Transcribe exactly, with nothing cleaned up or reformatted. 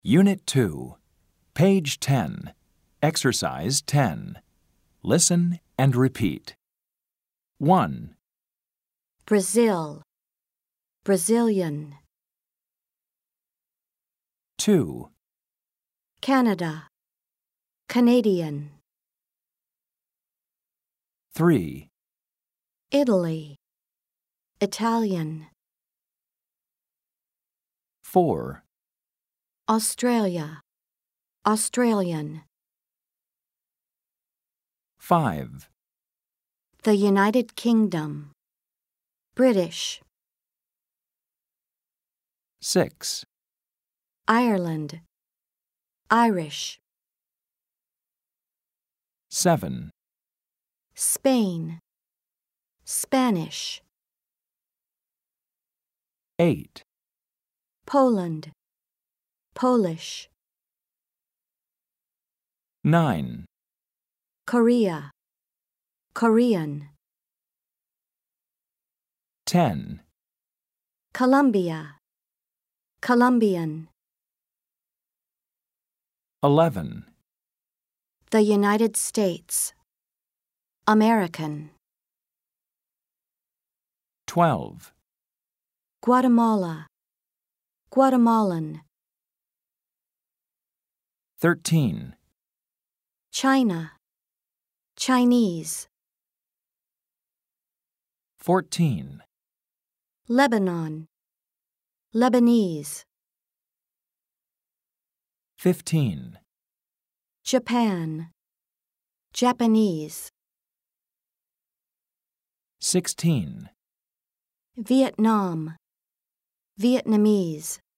Unit two, page ten, exercise ten. Listen and repeat. one, Brazil, Brazilian. two, Canada, Canadian. three, Italy, Italian. four, Australia, Australian. five, The United Kingdom, British. six, Ireland, Irish. seven, Spain, Spanish. eight, Poland, Polish. nine, Korea, Korean. ten, Colombia, Colombian. eleven, The United States, American. twelve, Guatemala, Guatemalan. thirteen, China, Chinese. fourteen, Lebanon, Lebanese. fifteen, Japan, Japanese. sixteen, Vietnam, Vietnamese.